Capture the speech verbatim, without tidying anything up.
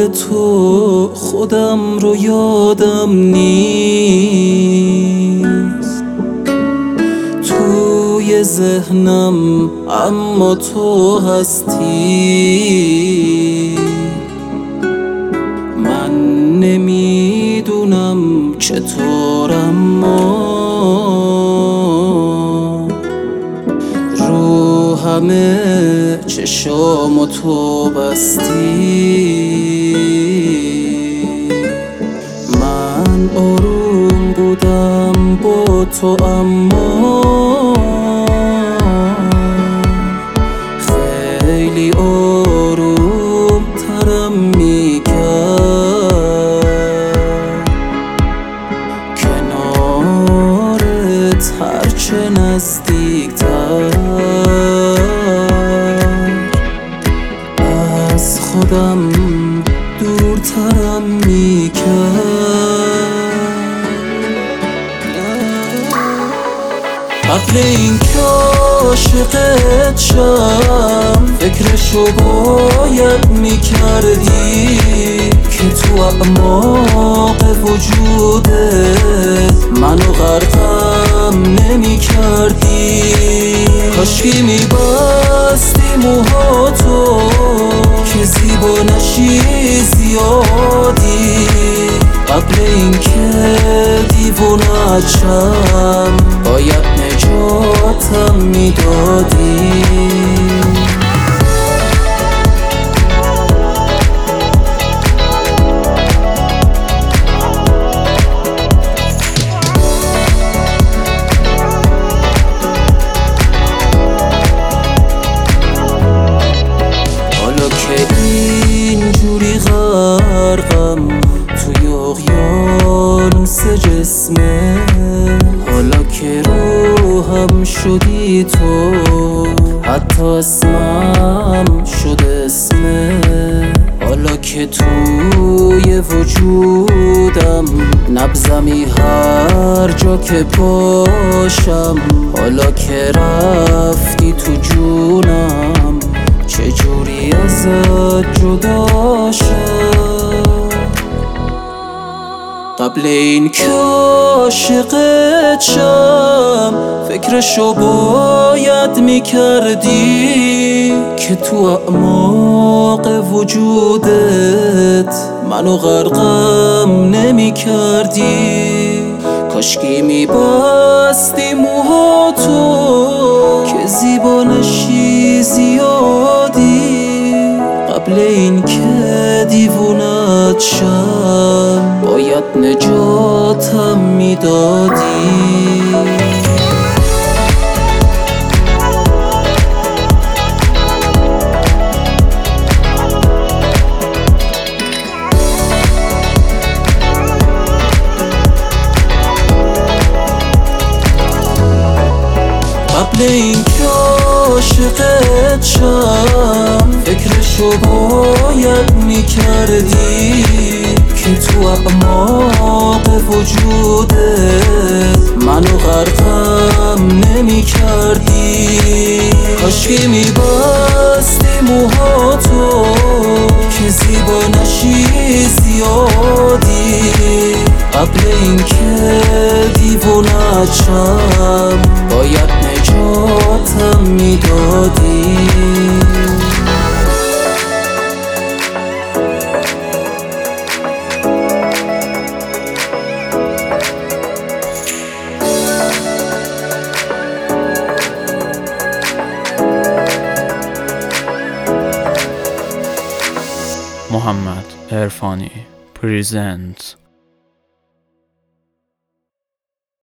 تو خودم رو یادم نیست، توی ذهنم اما تو هستی. من نمیدونم چطور، اما رو همه چشام تو بستی. من آروم بودم با تو، اما خیلی آروم ترم میکرد. کنارت هرچه نزدیکتر از خودم دورترم میکرد. قبل این که عاشقت شم فکرشو باید میکردی که تو اعماق وجودت منو غرقم نمیکردی. کاشکی میبستی موهاتو که زیبا نشی زیادی. قبل این که دیوونت شم باید نجاتم میدادی. حالا که اینجوری غرقم توی اقیانوس جسمه، حالا که روحم شدی تو، حتی اسمم شده اسمه. حالا که توی وجودم نبضمی هر جا که باشم، حالا که رفتی تو جونم چجوری ازت جدا شم. قبل این که عاشقت شم فکرشو باید میکردی که تو اعماق وجودت منو غرقم نمیکردی. کاشکی میبستی موهاتو که زیبا نشی زیادی. قبل این که دیوونت شم باید نجاتم میدادی. قبل این که عاشقت شم فکرشو باید میکردی که تو اعماق وجودت منو غرقم نمیکردی. کاشکی میبستی موهاتو که زیبا نشی زیادی. قبل این که دیوونت شم باید نجاتم میدادی. محمد عرفانی presents